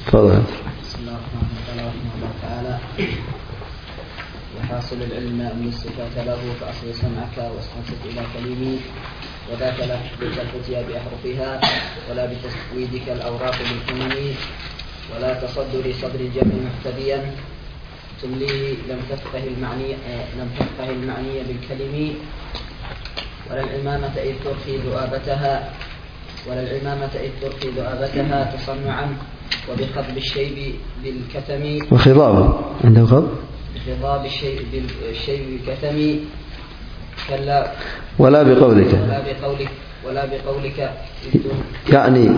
تفضل. بسم الله الرحمن الرحيم. تعالى وحاصل العلم أن الصفات له فأصل سمعك واستنصت إلى كلمي وذاك لا بالتفتيا بأحرفها ولا بتسويدك الأوراق بالكمم ولا تصدر صدر الجمع محتديا تمليه لم تفقه المعني بالكلم ولا العمامة إذ ترخي ذؤابتها تصنعا وبخضب الشيب بالكتم وخضاب عنده خضب بخضاب الشيب بالكتم كلا ولا بقولك يعني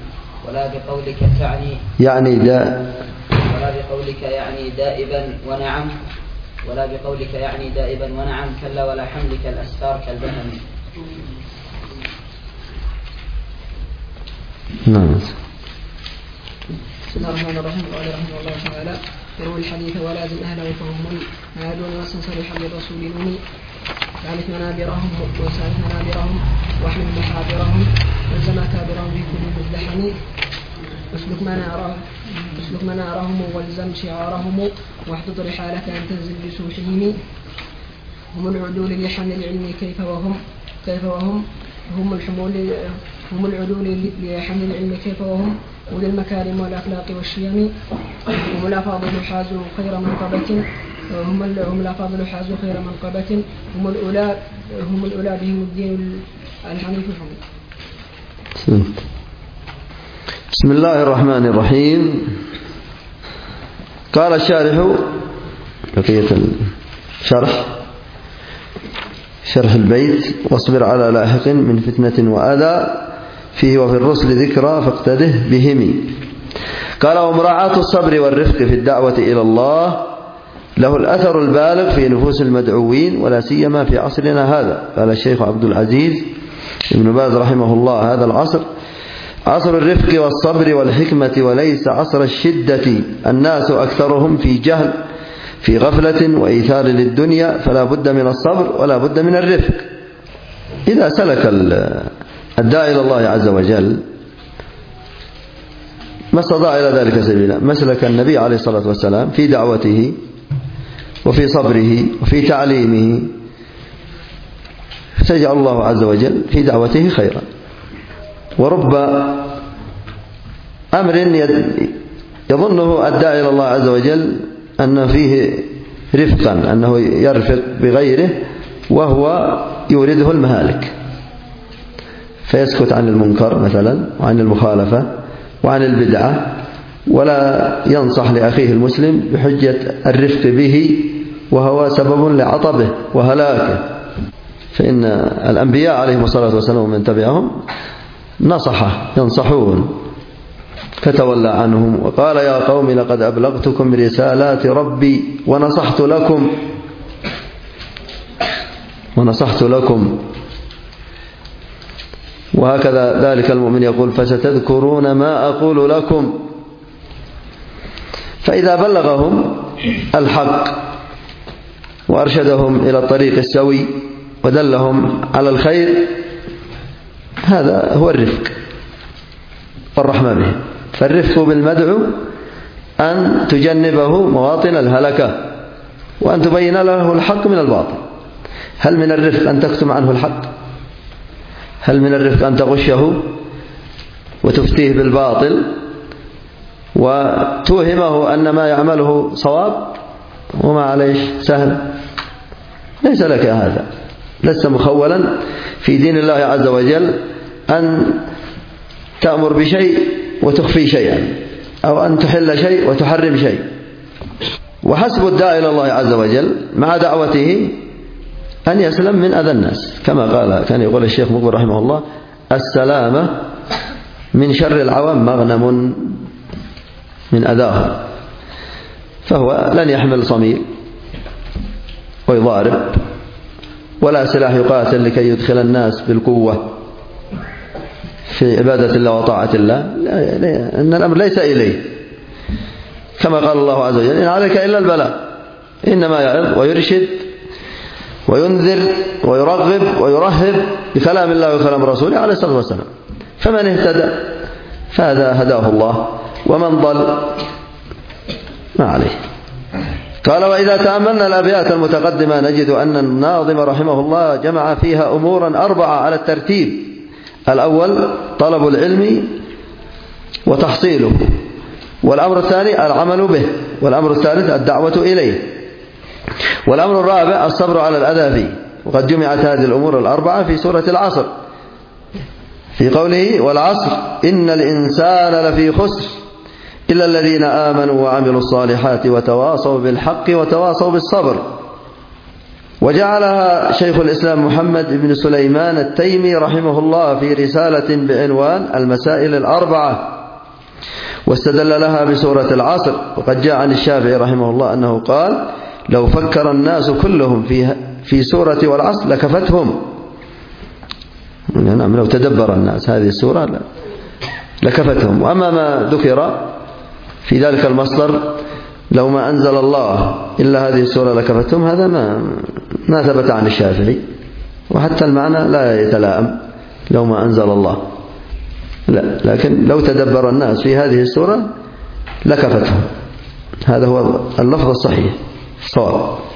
دائبا ونعم ولا بقولك يعني دائبا ونعم كلا ولا حملك الأسفار كالبهم. نعم. بسم الله الرحمن الرحيم. قال رحمه الله تعالى: يروي الحديث ولازم أهله فهم عادون نصا صريحا للرسول نوني تعرف منابرهم وسعرف منابرهم واحمل محاضرهم والزم كابرهم في كل مزدحم اسلك منارهم والزم شعارهم واحدد رحالك أن تنزل بسوحهم هم العدول لحمل العلم كيف وهم هم العدول لحمل العلم كيف وهم أولي المكارم والأخلاق والشيم هم الأفاضل حازوا خير منقبة هم الأفاضل حازوا خير منقبة هم الأولى بهم الدين الحنيف الحميد. بسم الله الرحمن الرحيم. قال الشارح بقية شرح البيت: واصبر على لاحق من فتنة وأذى فيه وفي الرسل ذكرى فاقتده بهم. قال: ومراعاة الصبر والرفق في الدعوة إلى الله له الأثر البالغ في نفوس المدعوين ولا سيما في عصرنا هذا. قال الشيخ عبد العزيز ابن باز رحمه الله: هذا العصر عصر الرفق والصبر والحكمة وليس عصر الشدة. الناس أكثرهم في جهل في غفلة وإيثار للدنيا فلا بد من الصبر ولا بد من الرفق. إذا سلك الداعي إلى الله عز وجل ما استطاع إلى ذلك سبيلا مسلك النبي عليه الصلاة والسلام في دعوته وفي صبره وفي تعليمه سيجعل الله عز وجل في دعوته خيرا. ورب أمر يظنه الداعي إلى الله عز وجل أن فيه رفقا، أنه يرفق بغيره وهو يورده المهالك فيسكت عن المنكر مثلا وعن المخالفة وعن البدعة ولا ينصح لأخيه المسلم بحجة الرفق به وهو سبب لعطبه وهلاكه. فإن الأنبياء عليهم الصلاة والسلام ومن تبعهم ينصحون فتولى عنهم وقال: يا قوم لقد أبلغتكم رسالات ربي ونصحت لكم. وهكذا ذلك المؤمن يقول: فستذكرون ما أقول لكم. فإذا بلغهم الحق وأرشدهم إلى الطريق السوي ودلهم على الخير هذا هو الرفق والرحمة به. فالرفق بالمدعو أن تجنبه مواطن الهلكة وأن تبين له الحق من الباطل. هل من الرفق أن تكتم عنه الحق؟ هل من الرفق أن تغشه وتفتيه بالباطل وتوهمه أن ما يعمله صواب وما عليه سهل؟ ليس لك هذا، لست مخولا في دين الله عز وجل أن تأمر بشيء وتخفي شيئا أو أن تحل شيء وتحرم شيء. وحسب الداعي إلى الله عز وجل مع دعوته أن يسلم من أذى الناس، كما كان يقول الشيخ مقبل رحمه الله: السلامة من شر العوام مغنم من أذاهم. فهو لن يحمل صميل ويضارب ولا سلاح يقاتل لكي يدخل الناس بالقوة في عبادة الله وطاعة الله، إن الأمر ليس إليه. كما قال الله عز وجل: إن عليك إلا البلاء. إنما يعظ ويرشد وينذر ويرغب ويرهب بكلام الله وكلام رسوله عليه الصلاة والسلام. فمن اهتدى فهذا هداه الله ومن ضل ما عليه. قال وإذا تأملنا الأبيات المتقدمة نجد أن الناظم رحمه الله جمع فيها أمورا 4 على الترتيب: الأول طلب العلم وتحصيله، والأمر الثاني العمل به، والأمر الثالث الدعوة إليه، والأمر الرابع الصبر على الأذى فيه. وقد جمعت هذه الأمور 4 في سورة العصر في قوله والعصر إن الإنسان لفي خسر إلا الذين آمنوا وعملوا الصالحات وتواصوا بالحق وتواصوا بالصبر. وجعلها شيخ الإسلام محمد بن سليمان التيمي رحمه الله في رسالة بعنوان المسائل 4، واستدل لها بسورة العصر. وقد جاء عن الشافعي رحمه الله أنه قال لو فكر الناس كلهم في سورة والعصر لكفتهم. نعم، لو تدبر الناس هذه السورة لكفتهم. وأما ما ذكر في ذلك المصدر لو ما أنزل الله إلا هذه السورة لكفتهم، هذا ما ثبت عن الشافعي، وحتى المعنى لا يتلائم لو ما أنزل الله، لا، لكن لو تدبر الناس في هذه السورة لكفتهم. هذا هو اللفظ الصحيح الصواب.